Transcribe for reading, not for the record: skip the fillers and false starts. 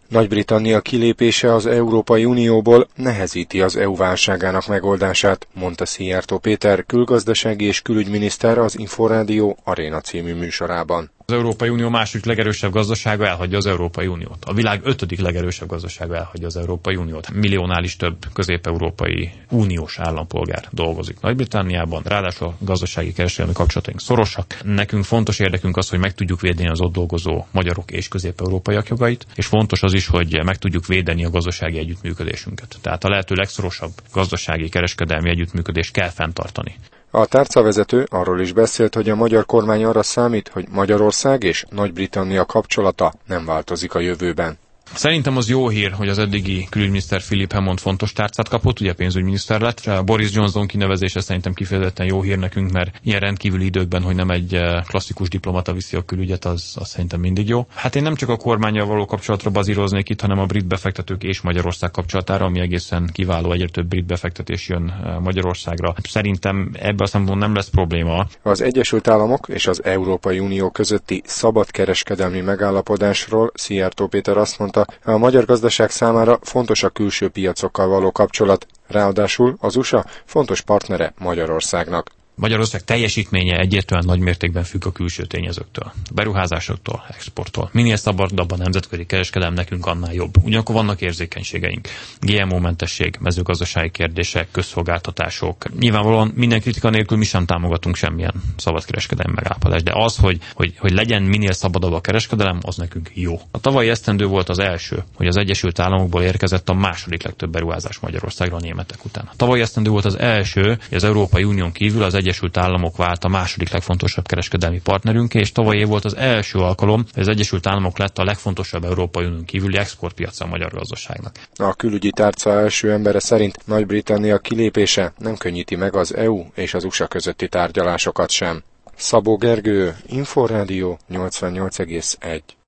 Nagy-Britannia kilépése az Európai Unióból nehezíti az EU válságának megoldását, mondta Szijjártó Péter, külgazdasági és külügyminiszter az Inforádió Aréna című műsorában. Az Európai Unió második legerősebb gazdasága elhagyja az Európai Uniót. A világ 5. legerősebb gazdasága elhagyja az Európai Uniót. Milliónál is több közép-európai uniós állampolgár dolgozik Nagy-Britanniában, ráadásul a gazdasági kereskedelmi kapcsolataink szorosak. Nekünk fontos érdekünk az, hogy meg tudjuk védeni az ott dolgozó magyarok és közép-európaiak jogait, és fontos az is, hogy meg tudjuk védeni a gazdasági együttműködésünket. Tehát a lehető legszorosabb gazdasági kereskedelmi együttműködést kell fenntartani. A tárcavezető arról is beszélt, hogy a magyar kormány arra számít, hogy Magyarország és Nagy-Britannia kapcsolata nem változik a jövőben. Szerintem az jó hír, hogy az eddigi külügyminiszter Philip Hammond fontos tárcát kapott, ugye pénzügyminiszter lett. A Boris Johnson kinevezése szerintem kifejezetten jó hír nekünk, mert ilyen rendkívüli időkben, hogy nem egy klasszikus diplomata viszi a külügyet, az szerintem mindig jó. Hát én nem csak a kormánnyal való kapcsolatra bazíroznék itt, hanem a brit befektetők és Magyarország kapcsolatára, ami egészen kiváló, egyre több brit befektetés jön Magyarországra. Szerintem ebben a szempontból nem lesz probléma. Az Egyesült Államok és az Európai Unió közötti szabadkereskedelmi megállapodásról Szijjártó Péter azt mondta, a magyar gazdaság számára fontos a külső piacokkal való kapcsolat, ráadásul az USA fontos partnere Magyarországnak. Magyarország teljesítménye egyértelműen nagy mértékben függ a külső tényezőktől, beruházásoktól, exporttól. Minél szabadabb a nemzetközi kereskedelem, nekünk annál jobb. Ugyanakkor vannak érzékenységeink. GMO-mentesség, mezőgazdasági kérdések, közszolgáltatások. Nyilvánvalóan minden kritika nélkül mi sem támogatunk semmilyen szabadkereskedelmi megállapodást, de az, hogy legyen minél szabadabb a kereskedelem, az nekünk jó. A tavalyi esztendő volt az első, hogy az Egyesült Államokból érkezett a második legtöbb beruházás Magyarországra a németek után. A tavalyi esztendő volt az első, hogy az Európai Unión kívül az Egyesült Államok vált a második legfontosabb kereskedelmi partnerünké, és tavaly év volt az első alkalom, hogy az Egyesült Államok lett a legfontosabb Európai Unión kívüli exportpiaca a magyar gazdaságnak. A külügyi tárca első embere szerint Nagy-Britannia kilépése nem könnyíti meg az EU és az USA közötti tárgyalásokat sem. Szabó Gergő, Inforádió 88,1.